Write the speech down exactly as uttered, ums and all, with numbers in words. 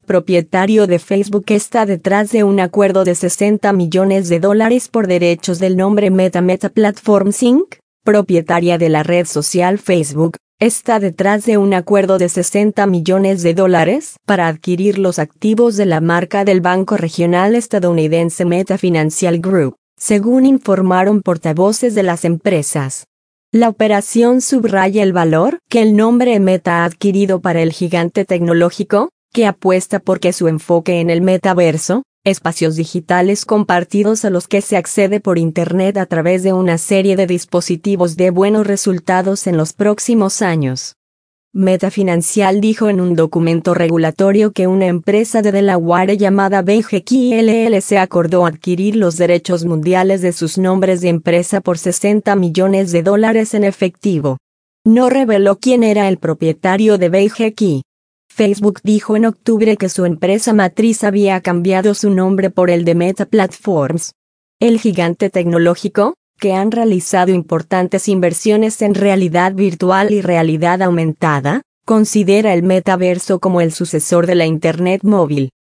propietario de Facebook, está detrás de un acuerdo de sesenta millones de dólares por derechos del nombre Meta. Meta Platforms incorporated, propietaria de la red social Facebook, está detrás de un acuerdo de sesenta millones de dólares para adquirir los activos de la marca del banco regional estadounidense Meta Financial Group, según informaron portavoces de las empresas. La operación subraya el valor que el nombre Meta ha adquirido para el gigante tecnológico, que apuesta por que su enfoque en el metaverso, espacios digitales compartidos a los que se accede por Internet a través de una serie de dispositivos, dé buenos resultados en los próximos años. Meta Financial dijo en un documento regulatorio que una empresa de Delaware llamada B G K L L C acordó adquirir los derechos mundiales de sus nombres de empresa por sesenta millones de dólares en efectivo. No reveló quién era el propietario de B G K. Facebook dijo en octubre que su empresa matriz había cambiado su nombre por el de Meta Platforms. El gigante tecnológico, que han realizado importantes inversiones en realidad virtual y realidad aumentada, considera el metaverso como el sucesor de la Internet móvil.